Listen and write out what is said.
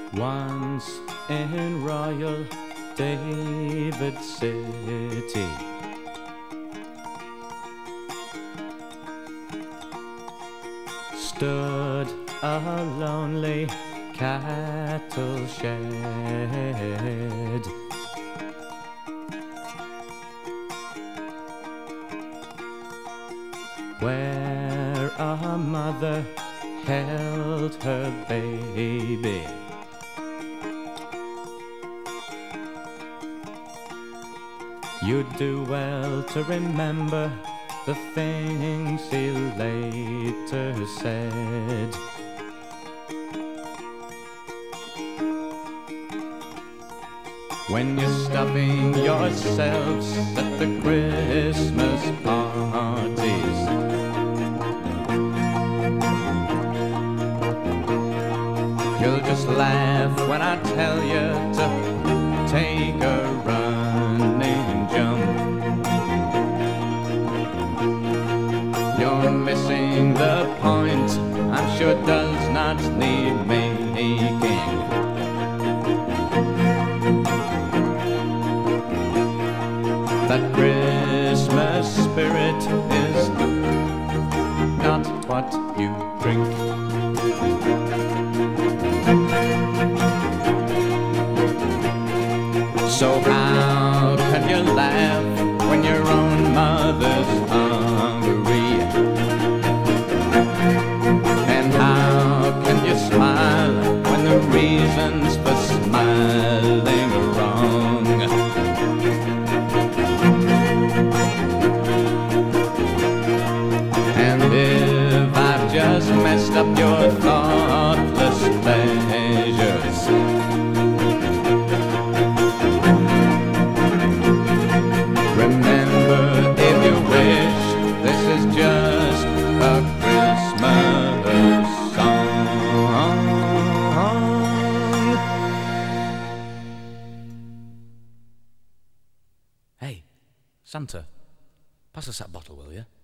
Once in Royal David City, stood a lonely cattle shed, where a mother held her baby. You'd do well to remember the things he later said. When you're stuffing yourselves at the Christmas parties, you'll just laugh when I tell you to take a running jump. You're missing the point, I'm sure does not need making. That Christmas spirit is not what you drink. So how can you laugh when your own mother's hungry? And how can you smile when the reasons for smiling are wrong? And if I've just messed up your thoughtless pleasures, remember, if you wish, this is just a Christmas song. Hey, Santa, pass us that bottle, will you?